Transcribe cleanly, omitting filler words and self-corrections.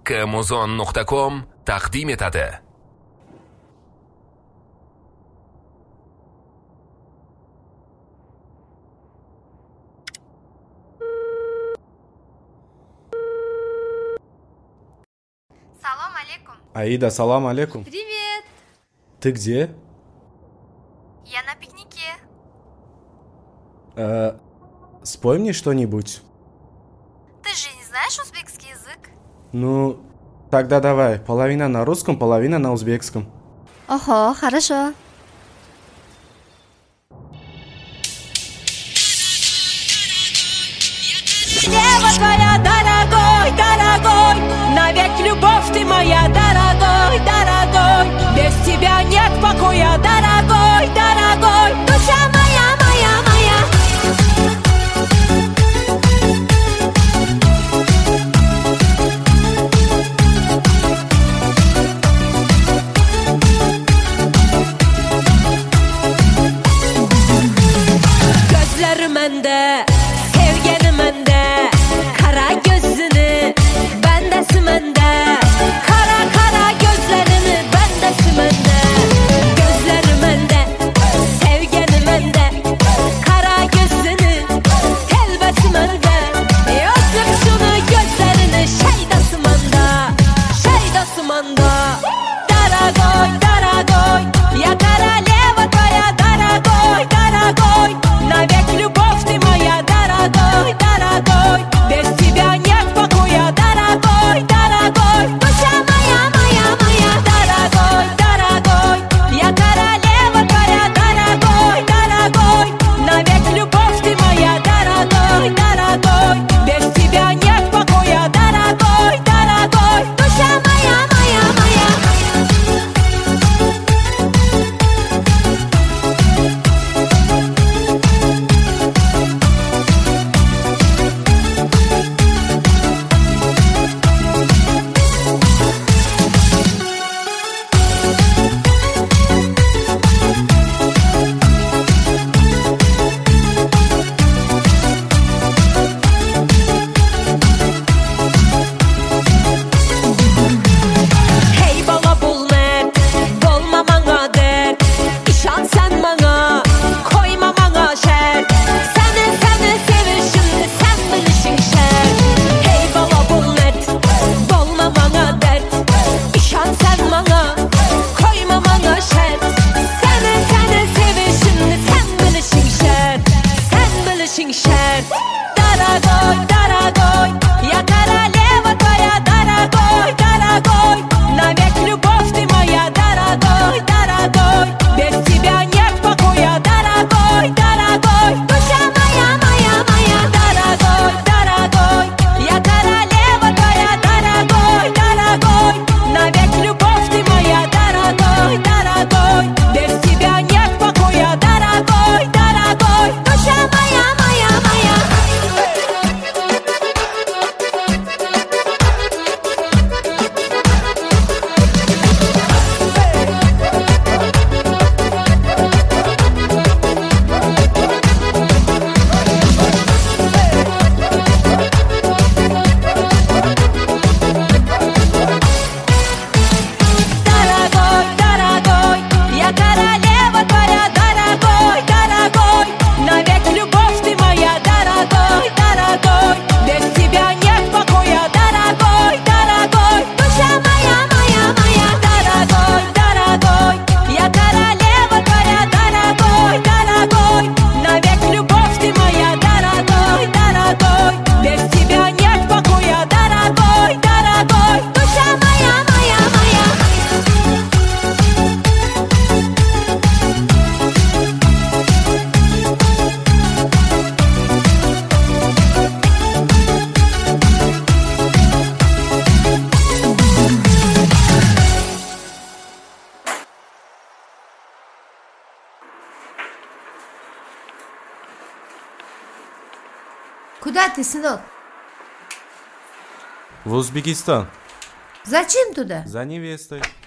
kmuzon.com taqdim etadi. Салам алейкум. Аида, салам алейкум. Привет. Ты где? Я на пикнике. Спой мне что-нибудь. Ты же не знаешь узбекский язык? Ну, тогда давай. Половина на русском, половина на узбекском. Ого, хорошо. Лева твоя, дорогой, дорогой, навек любовь ты моя, дорогой, дорогой. Без тебя нет покоя, дорогой, дорогой. Душа моя, моя, моя. Gözleri mende, sevgeni mende, kara gözünü bendesi mende, kara kara gözlerini bendesi mende. Gözleri mende, sevgeni mende, kara gözünü telbesi mende. Yazık şunu gözlerini şeydası manda, şeydası manda. Daragoy, daragoy, я королева твоя, дорогой, дорогой. Навек любовь ты моя, дорогой, дорогой. Без тебя нет покоя, дорогой, дорогой. Душа моя, моя, моя, дорогой, дорогой. Я королева твоя, дорогой, дорогой. Навек любовь ты моя, дорогой, дорогой. Без тебя нет покоя, дорогой, дорогой. Душа моя, моя, моя. Hey bala bul mert, dolma bana dert. İşan sen bana, koyma bana şert. Seni sevişim, sen bilişin şert. Hey bala bul mert, dolma bana dert. İşan sen bana, koyma bana şert. Seni sevişim, sen bilişin şert. Sen bilişin şert. Daragoy, daragoy, я королева твоя, дорогой, дорогой. Навек любовь ты моя, дорогой, дорогой. Без тебя нет покоя, дорогой, дорогой. Душа моя, моя, моя, дорогой, дорогой. Я королева твоя, дорогой, дорогой. Навек любовь ты моя, дорогой, дорогой. Без тебя нет покоя, дорогой, дорогой. Душа моя, моя, моя. Дорогой, дорогой, я королева твоя, дорогой, дорогой. Навек любовь ты моя, дорогой, дорогой. Без тебя нет покоя, дорогой, дорогой. Душа моя, моя, моя, дорогой, дорогой. Я королева твоя, дорогой, дорогой. Навек любовь ты моя, дорогой, дорогой. Без тебя нет покоя, дорогой, дорогой. Душа моя, моя, моя. Куда ты, сынок? В Узбекистан. Зачем туда? За невестой.